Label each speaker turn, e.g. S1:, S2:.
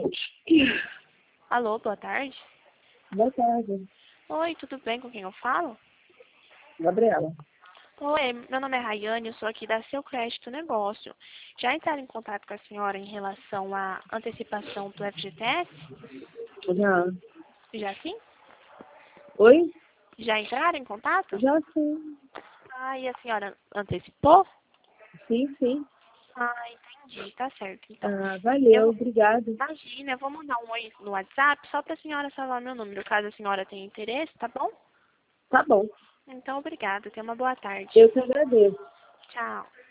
S1: Alô, boa tarde.
S2: Boa tarde,
S1: Oi, tudo bem? Com quem eu falo?
S2: Gabriela.
S1: Oi, meu nome é Rayane, eu sou aqui da Seu Crédito Negócio. Já entraram em contato com a senhora em relação à antecipação do FGTS?
S2: Já.
S1: Já sim?
S2: Oi?
S1: Já entraram em contato?
S2: Já sim.
S1: Ah, e a senhora antecipou?
S2: Sim, sim.
S1: Ah, entendi, tá certo. Então,
S2: Ah, valeu, obrigado.
S1: imagina, eu vou mandar um oi no WhatsApp só para a senhora salvar meu número, caso a senhora tenha interesse, tá bom?
S2: Tá bom.
S1: Então, obrigada. Tenha uma boa tarde.
S2: Eu que agradeço.
S1: Tchau.